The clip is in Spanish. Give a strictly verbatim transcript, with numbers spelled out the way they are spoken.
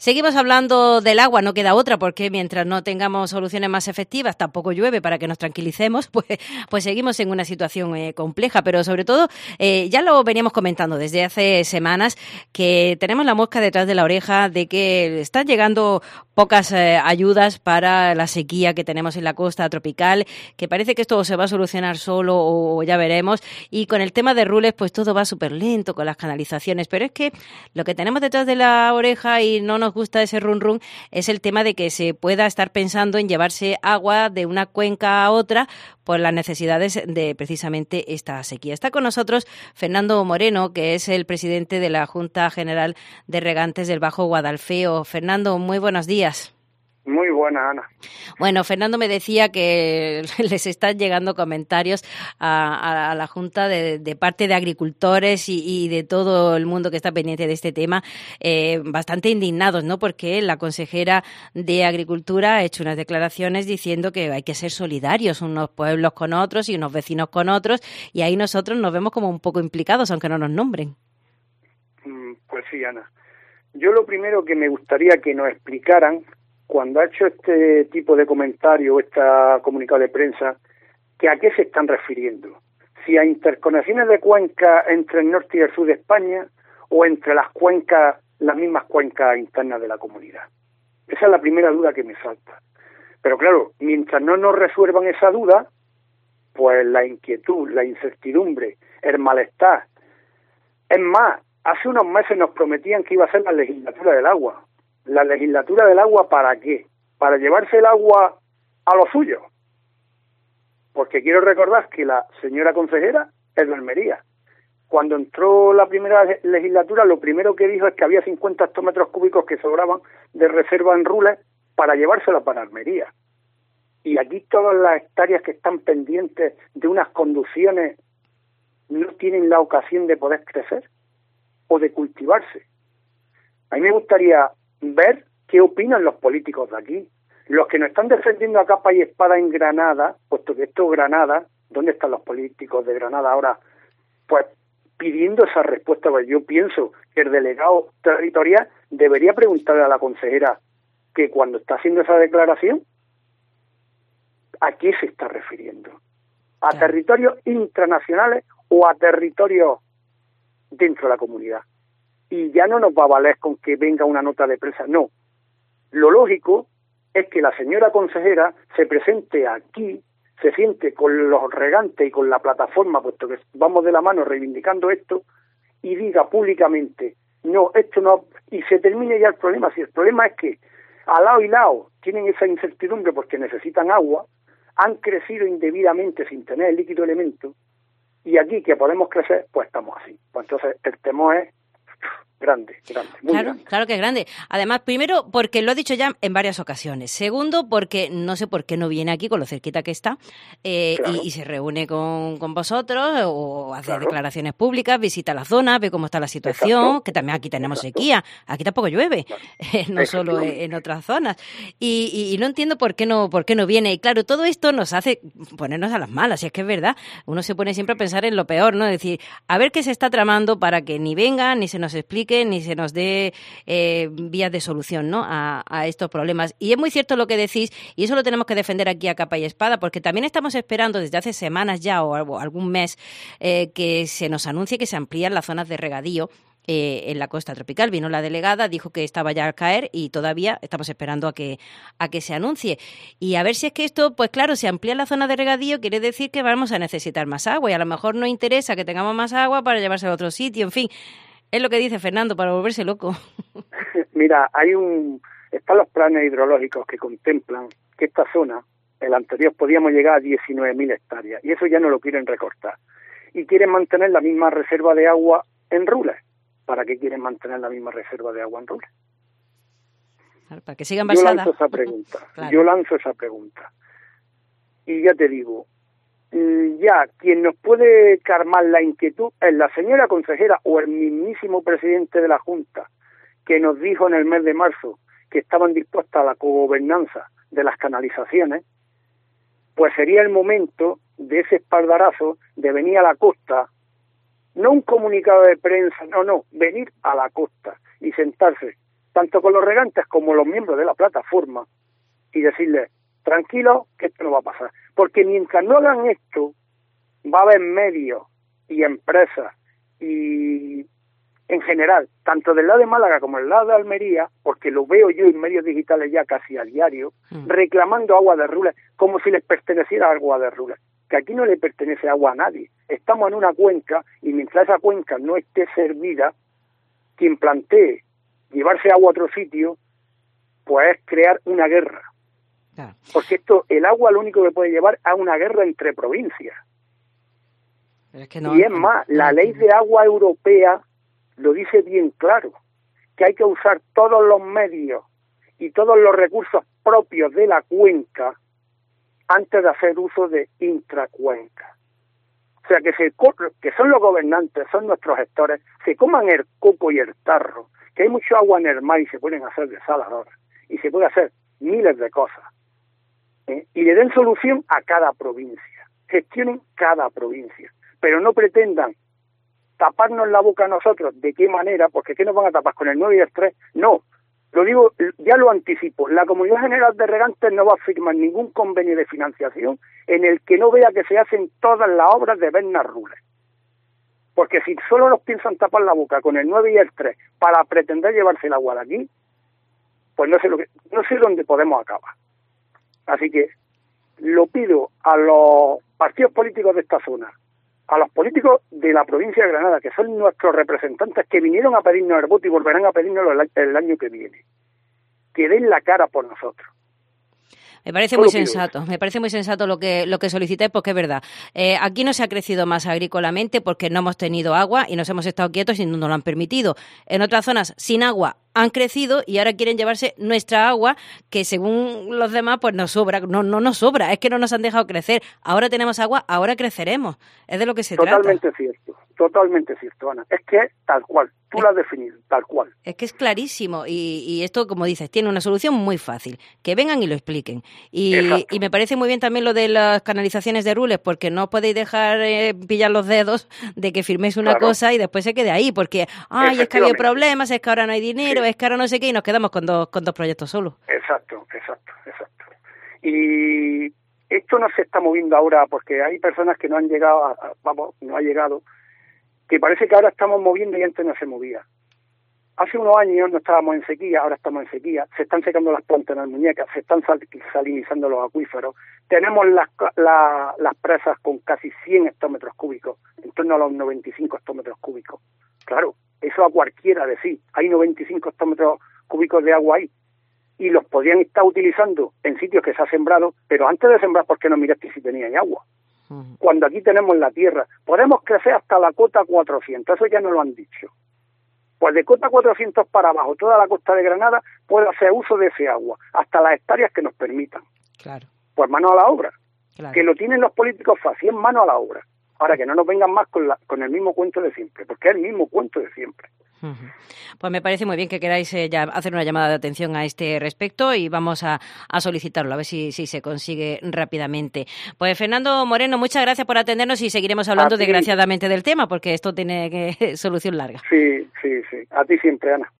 Seguimos hablando del agua, no queda otra, porque mientras no tengamos soluciones más efectivas, tampoco llueve para que nos tranquilicemos, pues, pues seguimos en una situación eh, compleja. Pero sobre todo, eh, ya lo veníamos comentando desde hace semanas, que tenemos la mosca detrás de la oreja de que están llegando pocas eh, ayudas para la sequía que tenemos en la costa tropical, que parece que esto se va a solucionar solo o ya veremos. Y con el tema de Rules, pues todo va súper lento con las canalizaciones. Pero es que lo que tenemos detrás de la oreja y no nos gusta ese run run es el tema de que se pueda estar pensando en llevarse agua de una cuenca a otra por las necesidades de precisamente esta sequía. Está con nosotros Fernando Moreno, que es el presidente de la Junta General de Regantes del Bajo Guadalfeo. Fernando, muy buenos días. Muy buena, Ana. Bueno, Fernando me decía que les están llegando comentarios a, a la Junta de, de parte de agricultores y, y de todo el mundo que está pendiente de este tema, eh, bastante indignados, ¿no? Porque la consejera de Agricultura ha hecho unas declaraciones diciendo que hay que ser solidarios unos pueblos con otros y unos vecinos con otros, y ahí nosotros nos vemos como un poco implicados, aunque no nos nombren. Pues sí, Ana. Yo lo primero que me gustaría que nos explicaran, cuando ha hecho este tipo de comentario, esta comunicado de prensa, que a qué se están refiriendo. Si a interconexiones de cuencas entre el norte y el sur de España, o entre las cuencas, las mismas cuencas internas de la comunidad. Esa es la primera duda que me salta. Pero claro, mientras no nos resuelvan esa duda, pues la inquietud, la incertidumbre, el malestar. Es más, hace unos meses nos prometían que iba a ser la legislatura del agua. ¿La legislatura del agua para qué? ¿Para llevarse el agua a lo suyo? Porque quiero recordar que la señora consejera es de Almería. Cuando entró la primera legislatura, lo primero que dijo es que había cincuenta hectómetros cúbicos que sobraban de reserva en Rules para llevársela para Almería. Y aquí todas las hectáreas que están pendientes de unas conducciones no tienen la ocasión de poder crecer o de cultivarse. A mí me gustaría ver qué opinan los políticos de aquí. Los que nos están defendiendo a capa y espada en Granada, puesto que esto es Granada, ¿dónde están los políticos de Granada ahora? Pues pidiendo esa respuesta, pues yo pienso que el delegado territorial debería preguntarle a la consejera que cuando está haciendo esa declaración, ¿a qué se está refiriendo? ¿A claro. territorios intranacionales o a territorios dentro de la comunidad? Y ya no nos va a valer con que venga una nota de prensa, no. Lo lógico es que la señora consejera se presente aquí, se siente con los regantes y con la plataforma, puesto que vamos de la mano reivindicando esto, y diga públicamente, no, esto no, y se termine ya el problema. Si el problema es que al lado y lado tienen esa incertidumbre porque necesitan agua, han crecido indebidamente sin tener el líquido elemento, y aquí que podemos crecer, pues estamos así. Pues entonces el temor es grande, grande, muy claro, grande. Claro que es grande. Además, primero, porque lo ha dicho ya en varias ocasiones. Segundo, porque no sé por qué no viene aquí con lo cerquita que está eh, claro. y, y se reúne con, con vosotros o hace claro. declaraciones públicas, visita la zona, ve cómo está la situación, Exacto. que también aquí tenemos Exacto. sequía. Aquí tampoco llueve, claro. eh, no solo en otras zonas. Y, y, y no entiendo por qué no por qué no viene. Y claro, todo esto nos hace ponernos a las malas, y es que es verdad. Uno se pone siempre a pensar en lo peor, ¿no? Es decir, a ver qué se está tramando para que ni venga, ni se nos explique, ni se nos dé eh, vías de solución, ¿no? A, a estos problemas. Y es muy cierto lo que decís, y eso lo tenemos que defender aquí a capa y espada, porque también estamos esperando desde hace semanas ya o algo, algún mes eh, que se nos anuncie que se amplían las zonas de regadío eh, en la costa tropical. Vino la delegada, dijo que estaba ya a caer y todavía estamos esperando a que a que se anuncie. Y a ver si es que esto, pues claro, si amplía la zona de regadío, quiere decir que vamos a necesitar más agua, y a lo mejor no interesa que tengamos más agua para llevarse a otro sitio, en fin. Es lo que dice Fernando, para volverse loco. Mira, hay un están los planes hidrológicos que contemplan que esta zona, el anterior, podíamos llegar a diecinueve mil hectáreas, y eso ya no lo quieren recortar. Y quieren mantener la misma reserva de agua en Rules. ¿Para qué quieren mantener la misma reserva de agua en Rules? Para que sigan basadas. Yo lanzo esa pregunta, claro. yo lanzo esa pregunta. Y ya te digo, ya quien nos puede calmar la inquietud es la señora consejera o el mismísimo presidente de la Junta, que nos dijo en el mes de marzo que estaban dispuestas a la cogobernanza de las canalizaciones. Pues sería el momento de ese espaldarazo de venir a la costa, no un comunicado de prensa, no, no, venir a la costa y sentarse tanto con los regantes como los miembros de la plataforma, y decirles, tranquilos, que esto no va a pasar. Porque mientras no hagan esto, va a haber medios y empresas y en general, tanto del lado de Málaga como del lado de Almería, porque lo veo yo en medios digitales ya casi a diario, mm. reclamando agua de Rules como si les perteneciera agua de Rules, que aquí no le pertenece agua a nadie. Estamos en una cuenca y mientras esa cuenca no esté servida, quien plantee llevarse agua a otro sitio, pues es crear una guerra. Claro. Porque esto, el agua lo único que puede llevar a una guerra entre provincias. Es que no, y es más, no, la ley de agua europea lo dice bien claro, que hay que usar todos los medios y todos los recursos propios de la cuenca antes de hacer uso de intracuenca. O sea, que, se, que son los gobernantes, son nuestros gestores, se coman el coco y el tarro, que hay mucho agua en el mar y se pueden hacer desaladoras, y se puede hacer miles de cosas, ¿eh? Y le den solución a cada provincia, gestionen cada provincia, pero no pretendan taparnos la boca a nosotros. ¿De qué manera? Porque ¿qué nos van a tapar? ¿Con el nueve y el tres? No, lo digo, ya lo anticipo, la Comunidad General de Regantes no va a firmar ningún convenio de financiación en el que no vea que se hacen todas las obras de Bernard Rules. Porque si solo nos piensan tapar la boca con el nueve y el tres para pretender llevarse el agua de aquí, pues no sé lo que, no sé dónde podemos acabar. Así que lo pido a los partidos políticos de esta zona, a los políticos de la provincia de Granada, que son nuestros representantes, que vinieron a pedirnos el voto y volverán a pedírnoslo el, el año que viene, que den la cara por nosotros. Me parece muy sensato, me parece muy sensato lo que lo que solicitáis, porque es verdad. Eh, aquí no se ha crecido más agrícolamente porque no hemos tenido agua y nos hemos estado quietos y no nos lo han permitido. En otras zonas sin agua han crecido y ahora quieren llevarse nuestra agua, que según los demás pues nos sobra. No, no nos sobra, es que no nos han dejado crecer. Ahora tenemos agua, ahora creceremos. Es de lo que se totalmente trata. Totalmente cierto, totalmente cierto, Ana. Es que es tal cual, tú es, lo has definido, tal cual. Es que es clarísimo y, y esto, como dices, tiene una solución muy fácil. Que vengan y lo expliquen. Y, y me parece muy bien también lo de las canalizaciones de Rules, porque no podéis dejar eh, pillar los dedos de que firméis una claro. cosa y después se quede ahí, porque ay, es que ha habido problemas, es que ahora no hay dinero, sí. es que ahora no sé qué, y nos quedamos con dos con dos proyectos solos. Exacto, exacto, exacto. Y esto no se está moviendo ahora porque hay personas que no han llegado, a, a, vamos, no ha llegado, que parece que ahora estamos moviendo y antes no se movía. Hace unos años no estábamos en sequía, ahora estamos en sequía, se están secando las plantas en las muñecas, se están sal salinizando los acuíferos, tenemos las, la, las presas con casi cien hectómetros cúbicos, en torno a los noventa y cinco hectómetros cúbicos. Claro, eso a cualquiera decir, hay noventa y cinco hectómetros cúbicos de agua ahí, y los podrían estar utilizando en sitios que se ha sembrado, pero antes de sembrar, ¿por qué no miraste si tenían agua? Uh-huh. Cuando aquí tenemos la tierra, podemos crecer hasta la cota cuatrocientos, eso ya nos lo han dicho. Pues de cota cuatrocientos para abajo, toda la costa de Granada puede hacer uso de ese agua, hasta las hectáreas que nos permitan. Claro. Pues mano a la obra. Claro. Que lo tienen los políticos fácil, es mano a la obra. Ahora que no nos vengan más con, la, con el mismo cuento de siempre, porque es el mismo cuento de siempre. Uh-huh. Pues me parece muy bien que queráis eh, ya hacer una llamada de atención a este respecto y vamos a, a solicitarlo, a ver si, si se consigue rápidamente. Pues Fernando Moreno, muchas gracias por atendernos y seguiremos hablando desgraciadamente del tema, porque esto tiene que, solución larga. Sí, sí, sí. A ti siempre, Ana.